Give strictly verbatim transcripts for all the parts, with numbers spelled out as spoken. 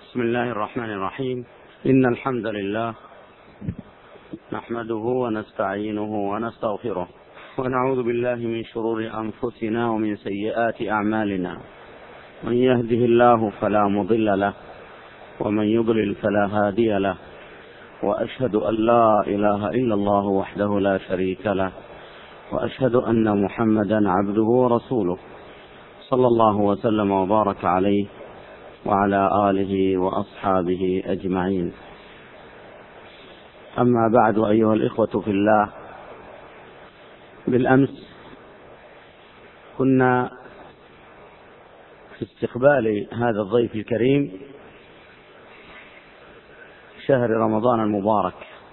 بسم الله الرحمن الرحيم. إن الحمد لله نحمده ونستعينه ونستغفره ونعوذ بالله من شرور أنفسنا ومن سيئات أعمالنا. من يهده الله فلا مضل له ومن يضلل فلا هادي له، وأشهد أن لا إله إلا الله وحده لا شريك له، وأشهد أن محمدا عبده ورسوله صلى الله وسلم وبارك عليه وعلى آله وأصحابه أجمعين. أما بعد، أيها الإخوة في الله، بالأمس كنا في استقبال هذا الضيف الكريم شهر رمضان المبارك،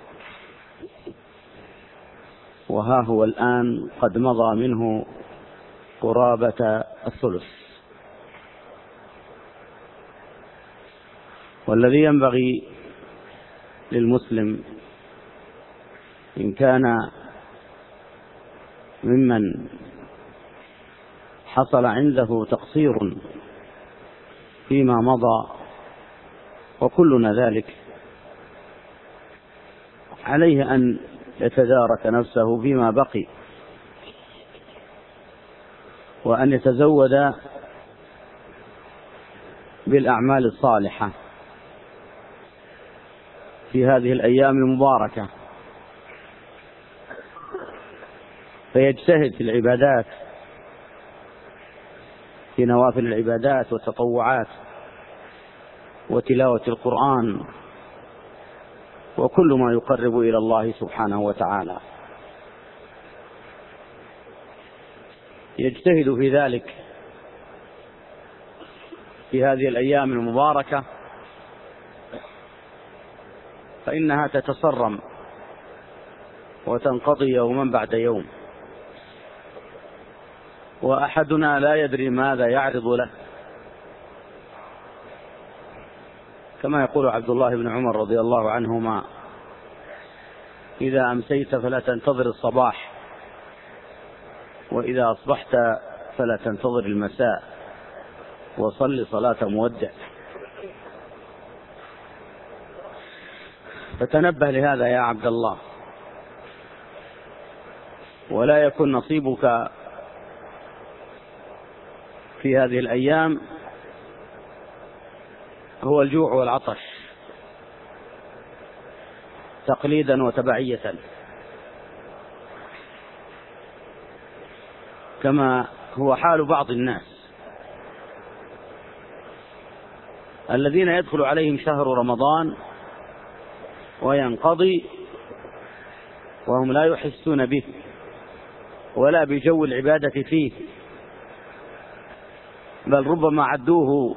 وها هو الآن قد مضى منه قرابة الثلث. والذي ينبغي للمسلم إن كان ممن حصل عنده تقصير فيما مضى، وكلنا ذلك، عليه أن يتدارك نفسه فيما بقي، وأن يتزود بالأعمال الصالحة في هذه الأيام المباركة، فيجتهد في العبادات، في نوافل العبادات والتطوعات وتلاوة القرآن وكل ما يقرب إلى الله سبحانه وتعالى. يجتهد في ذلك في هذه الأيام المباركة، فإنها تتصرم وتنقضي يوما بعد يوم، وأحدنا لا يدري ماذا يعرض له، كما يقول عبد الله بن عمر رضي الله عنهما: إذا أمسيت فلا تنتظر الصباح، وإذا أصبحت فلا تنتظر المساء، وصل صلاة مودع. فتنبه لهذا يا عبد الله، ولا يكن نصيبك في هذه الأيام هو الجوع والعطش تقليدا وتبعية، كما هو حال بعض الناس الذين يدخل عليهم شهر رمضان وينقضي وهم لا يحسون به ولا بجو العبادة فيه، بل ربما عدوه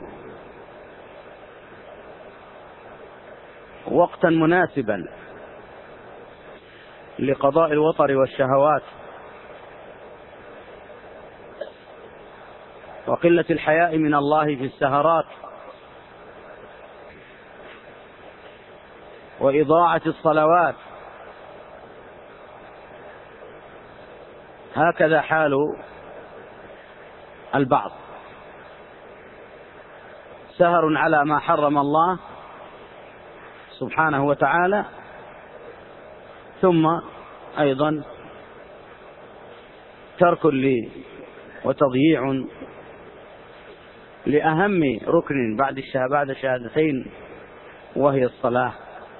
وقتا مناسبا لقضاء الوطر والشهوات وقلة الحياء من الله في السهرات وإضاعة الصلوات. هكذا حال البعض، سهر على ما حرم الله سبحانه وتعالى، ثم أيضا ترك لي وتضييع لأهم ركن بعد بعد الشهادتين، وهي الصلاة.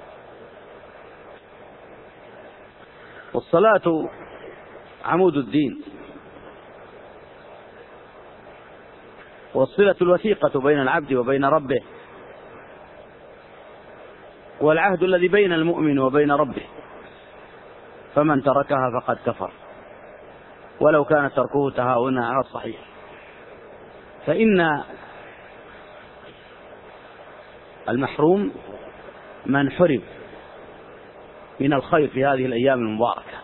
والصلاة عمود الدين، والصلة الوثيقة بين العبد وبين ربه، والعهد الذي بين المؤمن وبين ربه، فمن تركها فقد كفر، ولو كان تركه تهاونا على الصحيح. فإن المحروم من حرم من الخير في هذه الأيام المباركة،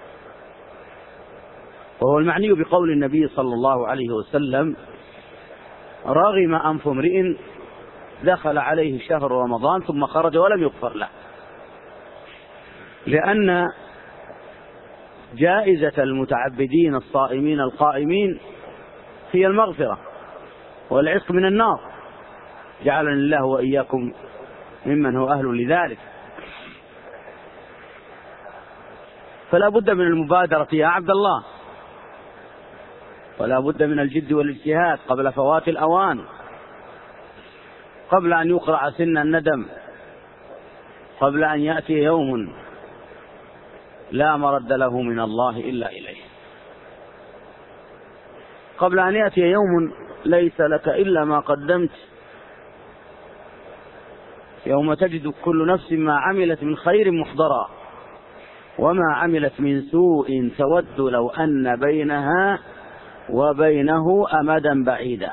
وهو المعني بقول النبي صلى الله عليه وسلم: رغم أنف امرئ دخل عليه شهر رمضان ثم خرج ولم يغفر له، لأن جائزة المتعبدين الصائمين القائمين هي المغفرة والعتق من النار، جعلني الله وإياكم ممن هو أهل لذلك. فلا بد من المبادرة يا عبد الله، ولا بد من الجد والاجتهاد قبل فوات الأوان، قبل أن يقرع سن الندم، قبل أن يأتي يوم لا مرد له من الله إلا إليه، قبل أن يأتي يوم ليس لك إلا ما قدمت، يوم تجد كل نفس ما عملت من خير محضرا وما عملت من سوء تود لو أن بينها وبينه أمدا بعيدا.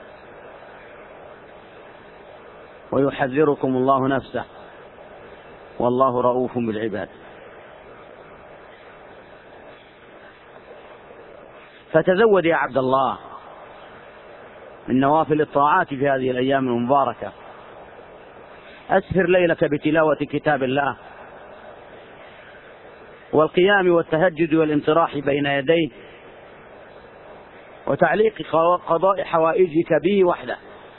ويحذركم الله نفسه والله رؤوف بالعباد. فتزود يا عبد الله من نوافل الطاعات في هذه الأيام المباركة. أسهر ليلك بتلاوة كتاب الله والقيام والتهجد والانطراح بين يديه وتعليق قضاء حوائجك به وحده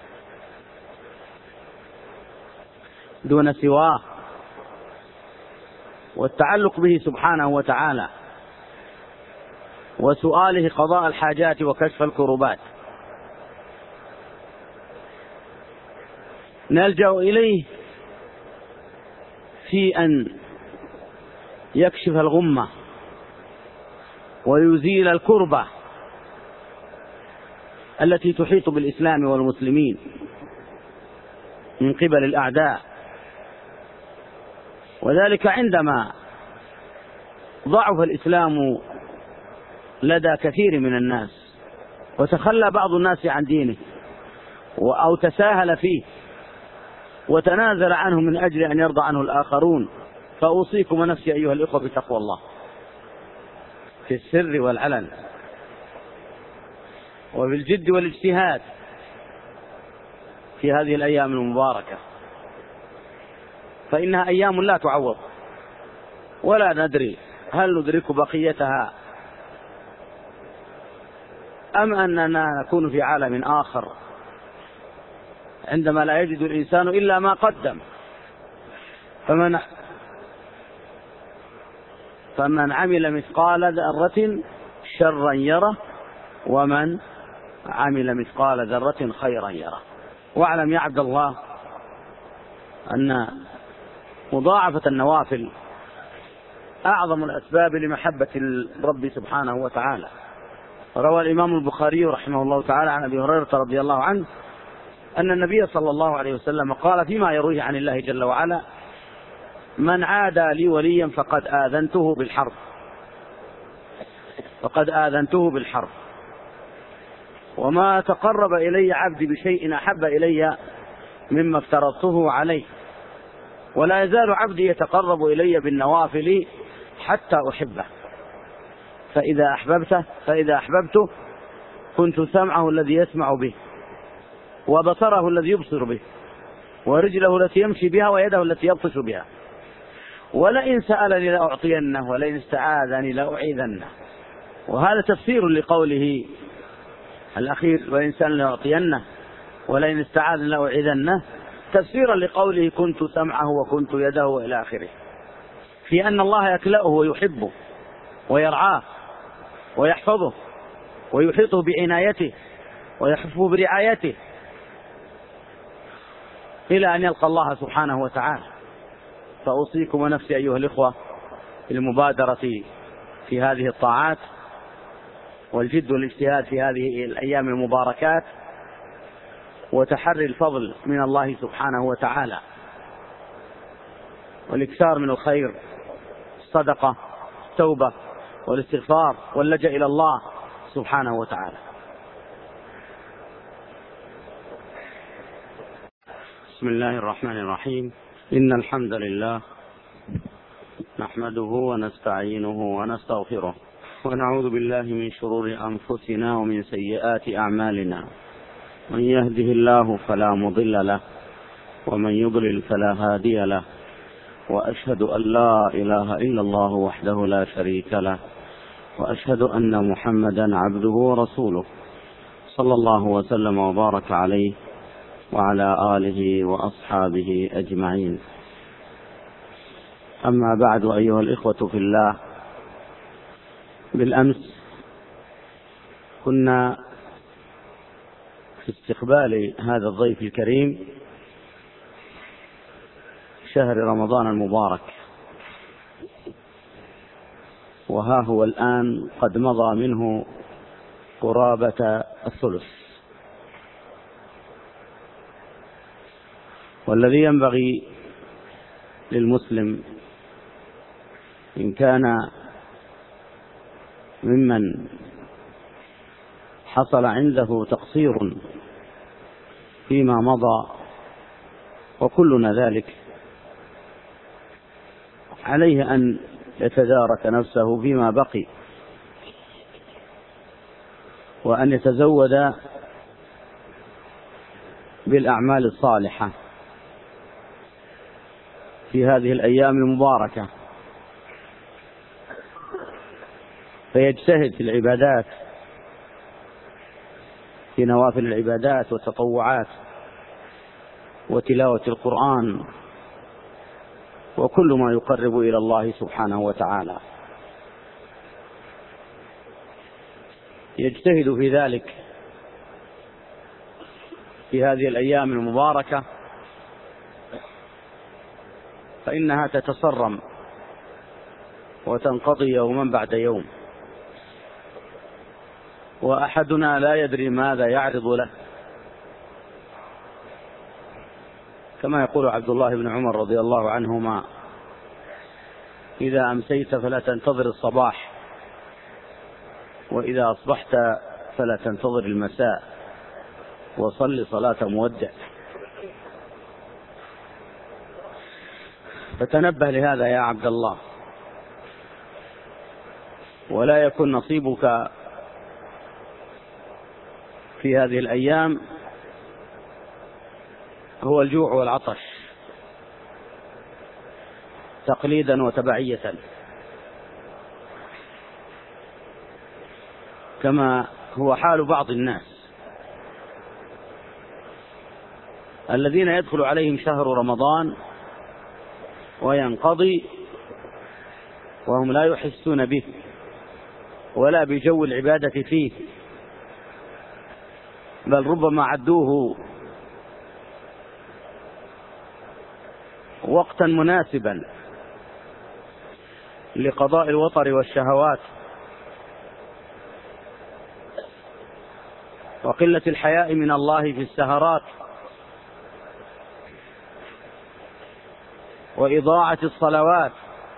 دون سواه، والتعلق به سبحانه وتعالى وسؤاله قضاء الحاجات وكشف الكربات. نلجأ إليه في أن يكشف الغمة ويزيل الكربة التي تحيط بالإسلام والمسلمين من قبل الأعداء، وذلك عندما ضعف الإسلام لدى كثير من الناس وتخلى بعض الناس عن دينه أو تساهل فيه وتنازل عنه من أجل أن يرضى عنه الآخرون. فأوصيكم ونفسي أيها الإخوة بتقوى الله في السر والعلن وبالجد والاجتهاد في هذه الأيام المباركة، فإنها أيام لا تعوض، ولا ندري هل ندرك بقيتها أم أننا نكون في عالم آخر عندما لا يجد الإنسان إلا ما قدم. فمن فمن عمل مثقال ذرة شرا يره ومن عمل مثقال ذرة خيرا يره. واعلم يا عبد الله أن مضاعفة النوافل أعظم الأسباب لمحبة الرب سبحانه وتعالى. روى الإمام البخاري رحمه الله تعالى عن أبي هريرة رضي الله عنه أن النبي صلى الله عليه وسلم قال فيما يرويه عن الله جل وعلا: من عادى لي وليا فقد آذنته بالحرب فقد آذنته بالحرب وما تقرب إلي عبدي بشيء أحب إلي مما افترضته عليه ولا يزال عبدي يتقرب إلي بالنوافل حتى أحبه فإذا أحببته فإذا أحببته كنت سمعه الذي يسمع به وبصره الذي يبصر به ورجله التي يمشي بها ويده التي يبطش بها ولئن سألني لأعطينه ولئن استعاذني لأعيذنه. وهذا تفسير لقوله الأخير: ولئن سألني لأعطينه ولئن استعاذني لأعيذنه، تفسيرا لقوله: كنت سمعه وكنت يده إلى آخره، في أن الله يكلأه ويحبه ويرعاه ويحفظه ويحيطه بعنايته ويحفه برعايته إلى أن يلقى الله سبحانه وتعالى. فأوصيكم ونفسي أيها الإخوة بالمبادرة في هذه الطاعات والجد والاجتهاد في هذه الأيام المباركات وتحري الفضل من الله سبحانه وتعالى والإكثار من الخير، الصدقة، التوبة والاستغفار واللجأ إلى الله سبحانه وتعالى. بسم الله الرحمن الرحيم. إن الحمد لله نحمده ونستعينه ونستغفره ونعوذ بالله من شرور أنفسنا ومن سيئات أعمالنا. من يهده الله فلا مضل له ومن يضلل فلا هادي له، وأشهد أن لا إله إلا الله وحده لا شريك له، وأشهد أن محمدا عبده ورسوله صلى الله وسلم وبارك عليه وعلى آله وأصحابه أجمعين. أما بعد، أيها الإخوة في الله، بالأمس كنا في استقبال هذا الضيف الكريم شهر رمضان المبارك، وها هو الآن قد مضى منه قرابة الثلث. والذي ينبغي للمسلم إن كان ممن حصل عنده تقصير فيما مضى، وكلنا ذلك، عليه أن يتدارك نفسه فيما بقي، وأن يتزود بالأعمال الصالحة في هذه الأيام المباركة، فيجتهد في العبادات، في نوافل العبادات والتطوعات وتلاوة القرآن وكل ما يقرب إلى الله سبحانه وتعالى. يجتهد في ذلك في هذه الأيام المباركة، فإنها تتصرم وتنقضي يوما بعد يوم، وأحدنا لا يدري ماذا يعرض له، كما يقول عبد الله بن عمر رضي الله عنهما: إذا أمسيت فلا تنتظر الصباح، وإذا أصبحت فلا تنتظر المساء، وصل صلاة مودع. فتنبه لهذا يا عبد الله، ولا يكن نصيبك في هذه الأيام هو الجوع والعطش تقليدا وتبعية، كما هو حال بعض الناس الذين يدخل عليهم شهر رمضان وينقضي وهم لا يحسون به ولا بجو العبادة فيه، بل ربما عدوه وقتا مناسبا لقضاء الوطر والشهوات وقلة الحياء من الله في السهرات وإضاعة الصلوات.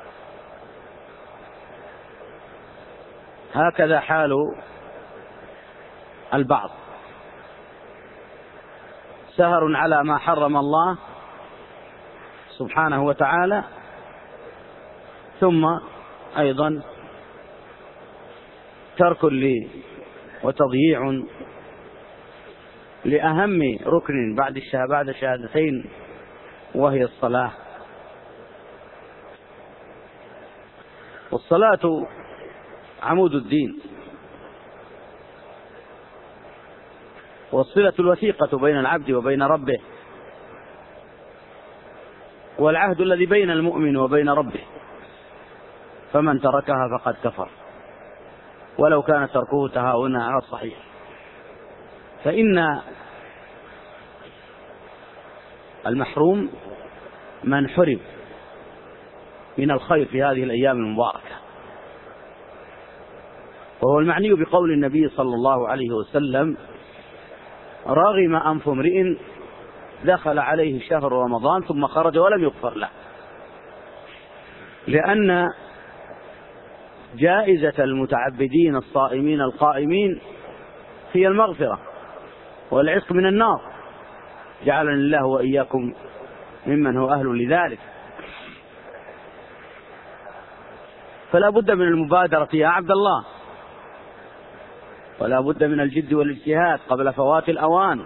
هكذا حال البعض، سهر على ما حرم الله سبحانه وتعالى، ثم أيضا ترك لي وتضييع لأهم ركن بعد بعد الشهادتين، وهي الصلاة. والصلاة عمود الدين، والصلة الوثيقة بين العبد وبين ربه، والعهد الذي بين المؤمن وبين ربه، فمن تركها فقد كفر، ولو كان تركه تهاونا على الصحيح. فإن المحروم من حرم من الخير في هذه الأيام المباركة، وهو المعني بقول النبي صلى الله عليه وسلم: رغم أنف امرئ دخل عليه شهر رمضان ثم خرج ولم يغفر له، لأن جائزة المتعبدين الصائمين القائمين هي المغفرة والعتق من النار، جعلني الله وإياكم ممن هو أهل لذلك. فلا بد من المبادرة يا عبد الله، ولا بد من الجد والاجتهاد قبل فوات الأوان،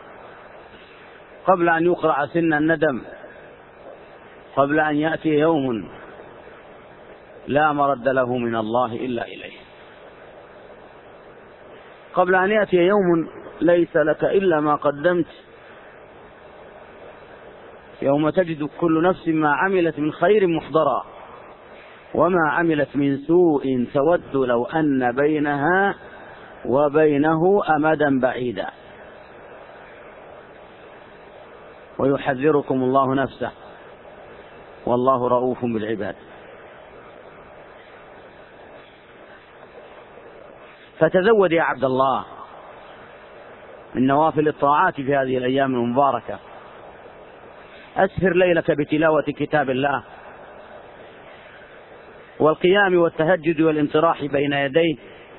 قبل أن يقرع سن الندم، قبل أن يأتي يوم لا مرد له من الله إلا إليه، قبل أن يأتي يوم ليس لك إلا ما قدمت يوم تجد كل نفس ما عملت من خير محضرا وما عملت من سوء تود لو أن بينها وبينه أمدا بعيدا ويحذركم الله نفسه والله رؤوف بالعباد. فتزود يا عبد الله من نوافل الطاعات في هذه الأيام المباركة. أسهر ليلك بتلاوة كتاب الله والقيام والتهجد والانطراح بين يديه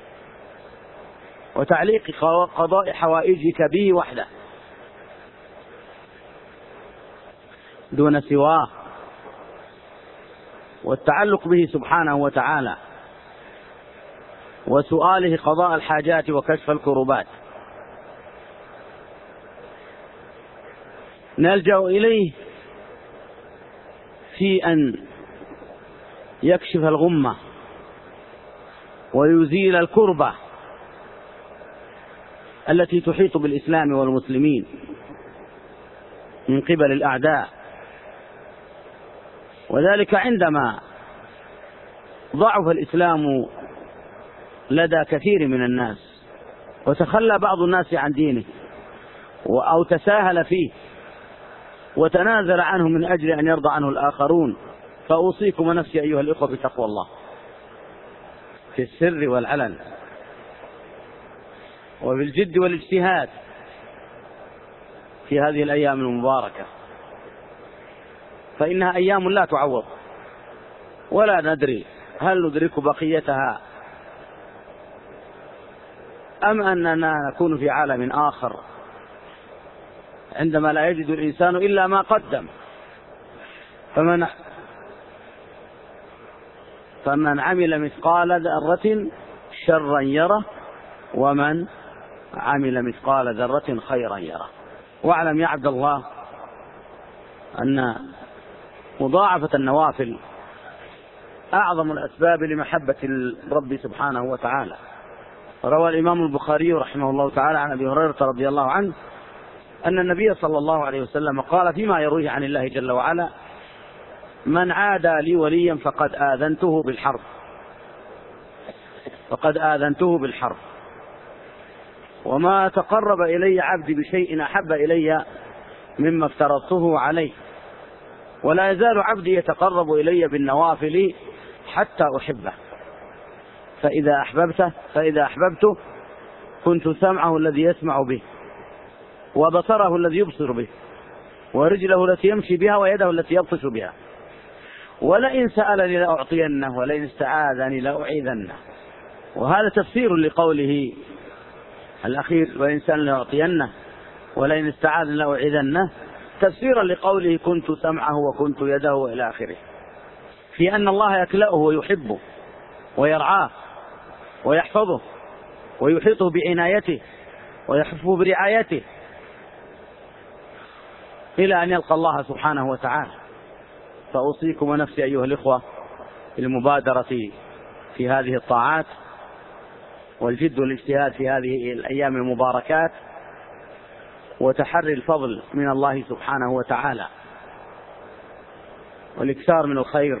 وتعليق قضاء حوائجك به وحده دون سواه والتعلق به سبحانه وتعالى وسؤاله قضاء الحاجات وكشف الكربات. نلجأ إليه في أن يكشف الغمة ويزيل الكربة التي تحيط بالإسلام والمسلمين من قبل الأعداء، وذلك عندما ضعف الإسلام لدى كثير من الناس وتخلى بعض الناس عن دينه أو تساهل فيه وتنازل عنه من أجل أن يرضى عنه الآخرون. فأوصيكم ونفسي أيها الإخوة بتقوى الله في السر والعلن وبالجد والاجتهاد في هذه الأيام المباركة، فإنها أيام لا تعوض ولا ندري هل ندرك بقيتها أم أننا نكون في عالم آخر عندما لا يجد الإنسان إلا ما قدم. فمن فمن عمل مثقال ذرة شرا يره ومن عمل مثقال ذرة خيرا يره. واعلم يا عبد الله أن مضاعفة النوافل أعظم الأسباب لمحبة الرب سبحانه وتعالى. روى الإمام البخاري رحمه الله تعالى عن أبي هريرة رضي الله عنه أن النبي صلى الله عليه وسلم قال فيما يرويه عن الله جل وعلا: من عادى لي وليا فقد آذنته بالحرب فقد آذنته بالحرب وما تقرب إلي عبدي بشيء أحب إلي مما افترضته عليه ولا يزال عبدي يتقرب إلي بالنوافل حتى أحبه فإذا أحببته فإذا أحببته كنت سمعه الذي يسمع به وبصره الذي يبصر به ورجله التي يمشي بها ويده التي يبطش بها ولئن سألني لأعطينه ولئن استعاذني لأعيذنه. وهذا تفسير لقوله الأخير ولئن سألني لأعطينه ولئن استعاذني لأعيذنه، تفسيرا لقوله كنت سمعه وكنت يده إلى آخره، في أن الله يكلأه ويحبه ويرعاه ويحفظه ويحيطه بعنايته ويحفه برعايته إلى أن يلقى الله سبحانه وتعالى. فأوصيكم ونفسي أيها الإخوة بالمبادرة في هذه الطاعات والجد والاجتهاد في هذه الأيام المباركات وتحري الفضل من الله سبحانه وتعالى والإكثار من الخير،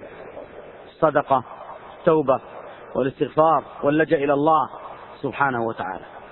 الصدقة، التوبة والاستغفار واللجأ إلى الله سبحانه وتعالى.